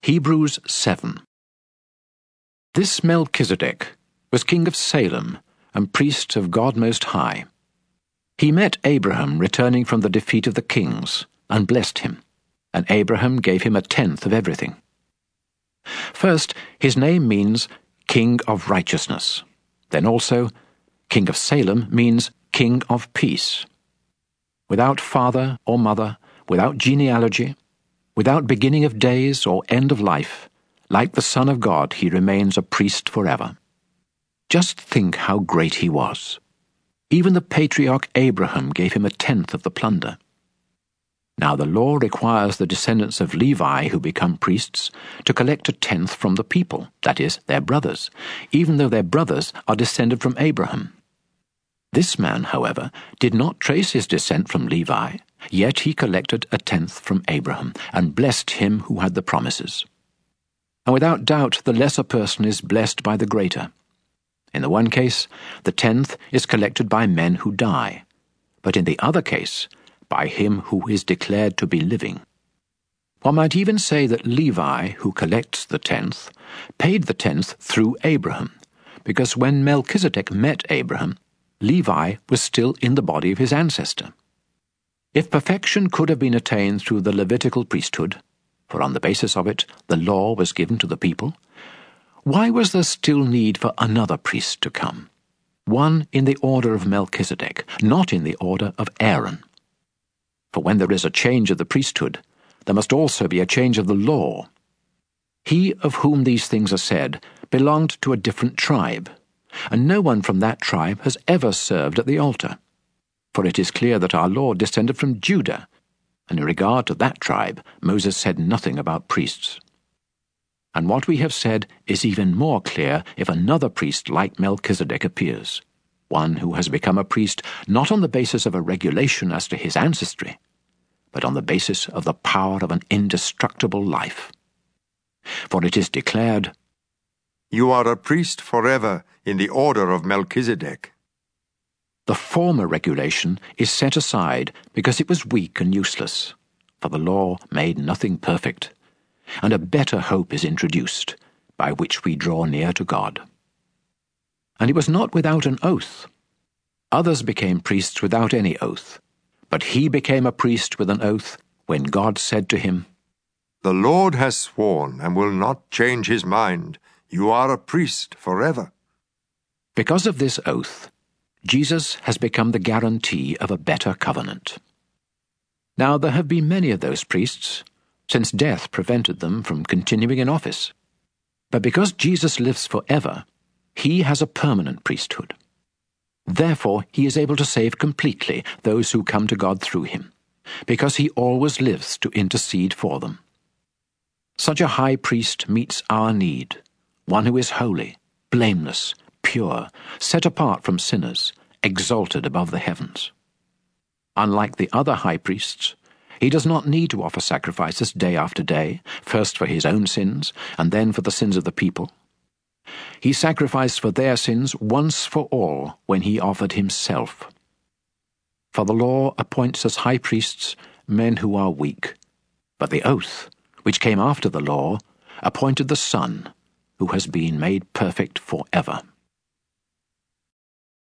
Hebrews 7. This Melchizedek was king of Salem and priest of God Most High. He met Abraham returning from the defeat of the kings and blessed him, and Abraham gave him 1/10 of everything. First, his name means King of Righteousness. Then also, King of Salem means King of Peace. Without father or mother, without genealogy, without beginning of days or end of life, like the Son of God, he remains a priest forever. Just think how great he was. Even the patriarch Abraham gave him 1/10 of the plunder. Now the law requires the descendants of Levi who become priests to collect 1/10 from the people, that is, their brothers, even though their brothers are descended from Abraham. This man, however, did not trace his descent from Levi, yet he collected 1/10 from Abraham, and blessed him who had the promises. And without doubt the lesser person is blessed by the greater. In the one case, the 1/10 is collected by men who die, but in the other case, by him who is declared to be living. One might even say that Levi, who collects the 1/10, paid the 1/10 through Abraham, because when Melchizedek met Abraham, Levi was still in the body of his ancestor. If perfection could have been attained through the Levitical priesthood, for on the basis of it the law was given to the people, why was there still need for another priest to come? One in the order of Melchizedek, not in the order of Aaron. For when there is a change of the priesthood, there must also be a change of the law. He of whom these things are said belonged to a different tribe, and no one from that tribe has ever served at the altar. For it is clear that our Lord descended from Judah, and in regard to that tribe, Moses said nothing about priests. And what we have said is even more clear if another priest like Melchizedek appears, one who has become a priest not on the basis of a regulation as to his ancestry, but on the basis of the power of an indestructible life. For it is declared, "You are a priest forever in the order of Melchizedek." The former regulation is set aside because it was weak and useless, for the law made nothing perfect, and a better hope is introduced, by which we draw near to God. And it was not without an oath. Others became priests without any oath, but he became a priest with an oath when God said to him, "The Lord has sworn and will not change his mind. You are a priest forever." Because of this oath, Jesus has become the guarantee of a better covenant. Now there have been many of those priests, since death prevented them from continuing in office. But because Jesus lives forever, he has a permanent priesthood. Therefore he is able to save completely those who come to God through him, because he always lives to intercede for them. Such a high priest meets our need, one who is holy, blameless, pure, set apart from sinners, exalted above the heavens. Unlike the other high priests, he does not need to offer sacrifices day after day, first for his own sins and then for the sins of the people. He sacrificed for their sins once for all when he offered himself. For the law appoints as high priests men who are weak, but the oath, which came after the law, appointed the Son, who has been made perfect forever.